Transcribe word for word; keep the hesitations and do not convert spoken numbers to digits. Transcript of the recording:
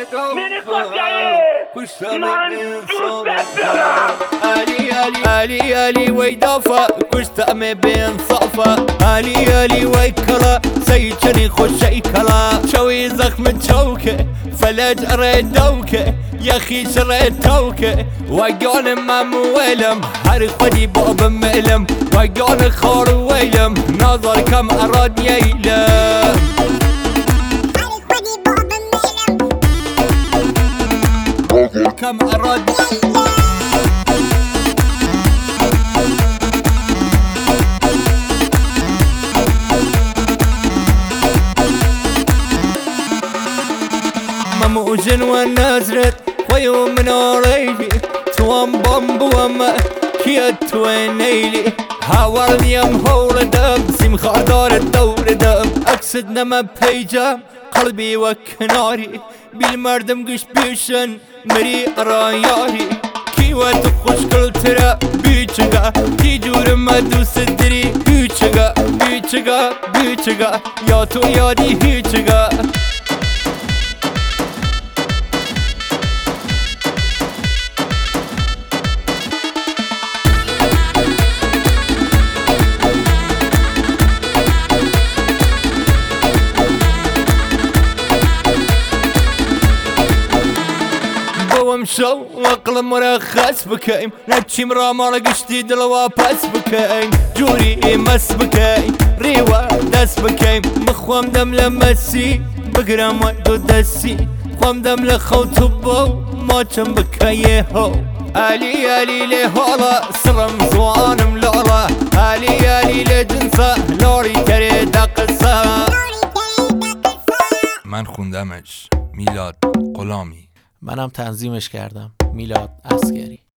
من دوست دارم علی علی علی علی وی دافا کشتم بین صافا علی علی وی کلا سیچنی خوشی کلا شوی زخم چوکه فلج رید دوکه یخیش رید توکه وگان ممویلم هر خودی باب ملم وگان خار ویلم نظر کم اراد نیلم كم أراد مموجن والنازرت ويوم من أوريلي توام بامبو وما كيت وينيلي هاورن يم هور دم سيم خاردار الدور دم أقصد نما بيجام قلبي وكناري بالمردم قش بيشن مري راياري كيوات خوش كل ترى بيچگا كي جور ما دوست دری بيچگا بيچگا بيچگا يا تو يادي هيچگا ومشو واقل مرخص بكايم نتشي مرا مرا قشتي دلوا باس بكايم جوري مس بكايم ريوا داس بكايم مخوام دم لمسي بقرام ودو دسي خوام دم لخوتو بو ما چم بكايه هو علي علي لهولا سرم زوانم لولا علي علي لجنسا لوري تري دقصا من خوندمش میلاد غلامی. منم تنظیمش کردم میلاد عسگری.